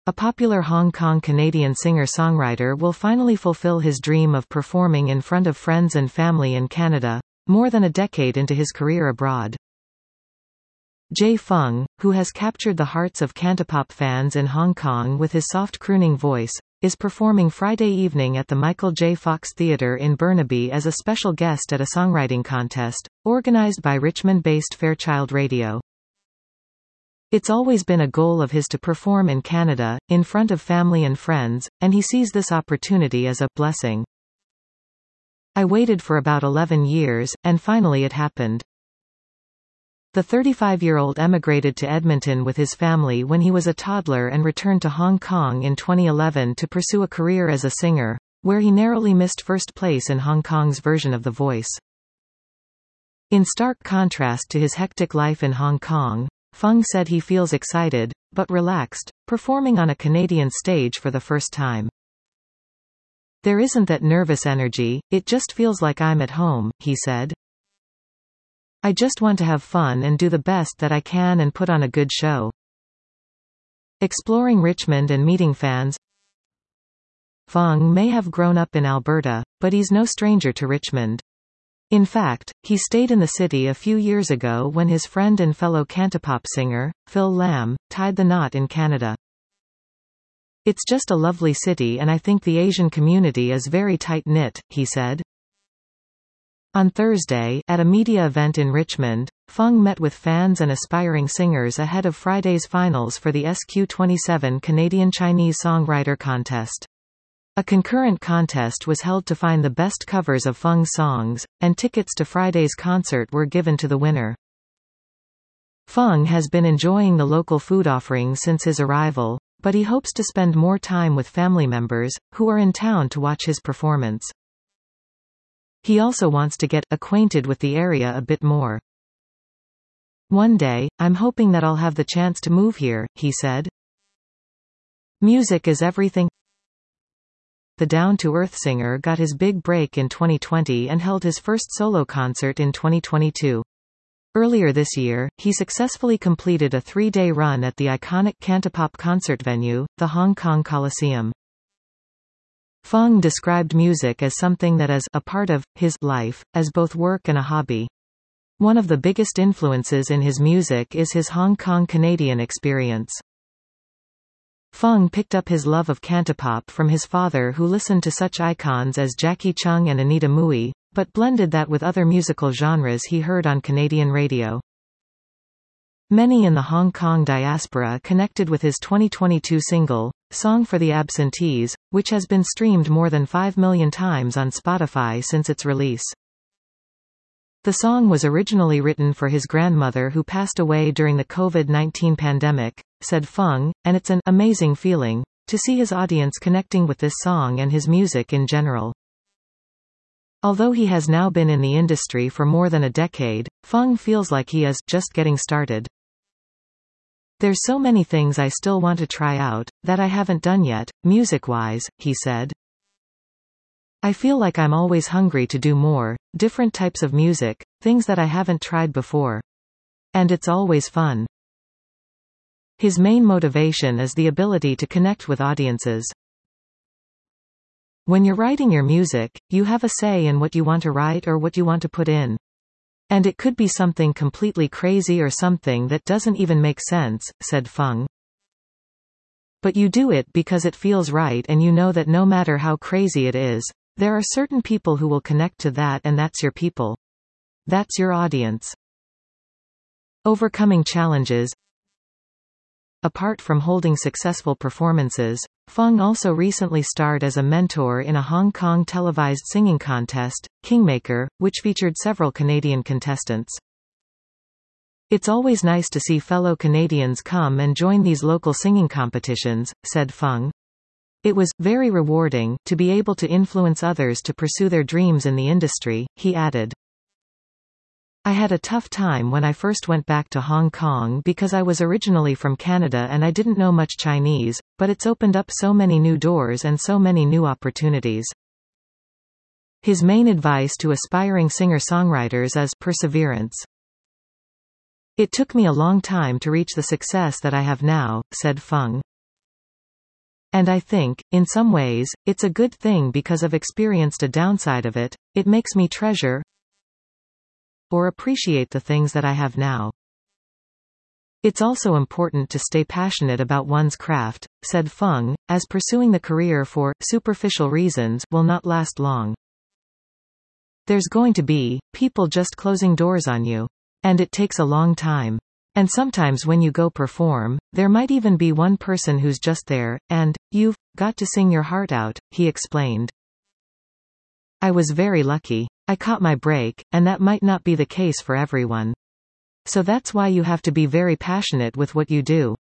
A popular Hong Kong-Canadian singer-songwriter will finally fulfill his dream of performing in front of friends and family in Canada, more than a decade into his career abroad. Jay Fung, who has captured the hearts of Cantopop fans in Hong Kong with his soft crooning voice, is performing Friday evening at the Michael J. Fox Theatre in Burnaby as a special guest at a songwriting contest, organised by Richmond-based Fairchild Radio. It's always been a goal of his to perform in Canada, in front of family and friends, and he sees this opportunity as a blessing. I waited for about 11 years, and finally it happened. The 35-year-old emigrated to Edmonton with his family when he was a toddler and returned to Hong Kong in 2011 to pursue a career as a singer, where he narrowly missed first place in Hong Kong's version of The Voice. In stark contrast to his hectic life in Hong Kong, Fung said he feels excited, but relaxed, performing on a Canadian stage for the first time. There isn't that nervous energy, it just feels like I'm at home, he said. I just want to have fun and do the best that I can and put on a good show. Exploring Richmond and meeting fans. Fung may have grown up in Alberta, but he's no stranger to Richmond. In fact, he stayed in the city a few years ago when his friend and fellow Cantopop singer, Phil Lam, tied the knot in Canada. It's just a lovely city and I think the Asian community is very tight-knit, he said. On Thursday, at a media event in Richmond, Fung met with fans and aspiring singers ahead of Friday's finals for the SQ27 Canadian Chinese Songwriter Contest. A concurrent contest was held to find the best covers of Fung's songs, and tickets to Friday's concert were given to the winner. Fung has been enjoying the local food offerings since his arrival, but he hopes to spend more time with family members, who are in town to watch his performance. He also wants to get acquainted with the area a bit more. One day, I'm hoping that I'll have the chance to move here, he said. Music is everything. The down-to-earth singer got his big break in 2020 and held his first solo concert in 2022. Earlier this year, he successfully completed a 3-day run at the iconic Cantopop concert venue, the Hong Kong Coliseum. Fung described music as something that is a part of his life, as both work and a hobby. One of the biggest influences in his music is his Hong Kong Canadian experience. Fung picked up his love of Cantopop from his father, who listened to such icons as Jackie Chung and Anita Mui, but blended that with other musical genres he heard on Canadian radio. Many in the Hong Kong diaspora connected with his 2022 single, Song for the Absentees, which has been streamed more than 5 million times on Spotify since its release. The song was originally written for his grandmother who passed away during the COVID-19 pandemic, said Fung, and it's an amazing feeling to see his audience connecting with this song and his music in general. Although he has now been in the industry for more than a decade, Fung feels like he is just getting started. There's so many things I still want to try out, that I haven't done yet, music-wise, he said. I feel like I'm always hungry to do more, different types of music, things that I haven't tried before. And it's always fun. His main motivation is the ability to connect with audiences. When you're writing your music, you have a say in what you want to write or what you want to put in. And it could be something completely crazy or something that doesn't even make sense, said Fung. But you do it because it feels right and you know that no matter how crazy it is, there are certain people who will connect to that and that's your people. That's your audience. Overcoming challenges. Apart from holding successful performances, Fung also recently starred as a mentor in a Hong Kong televised singing contest, Kingmaker, which featured several Canadian contestants. It's always nice to see fellow Canadians come and join these local singing competitions, said Fung. It was very rewarding to be able to influence others to pursue their dreams in the industry, he added. I had a tough time when I first went back to Hong Kong because I was originally from Canada and I didn't know much Chinese, but it's opened up so many new doors and so many new opportunities. His main advice to aspiring singer-songwriters is perseverance. It took me a long time to reach the success that I have now, said Fung. And I think, in some ways, it's a good thing because I've experienced a downside of it. It makes me treasure or appreciate the things that I have now. It's also important to stay passionate about one's craft, said Fung, as pursuing the career for superficial reasons will not last long. There's going to be people just closing doors on you. And it takes a long time. And sometimes when you go perform, there might even be one person who's just there, and you've got to sing your heart out, he explained. I was very lucky. I caught my break, and that might not be the case for everyone. So that's why you have to be very passionate with what you do.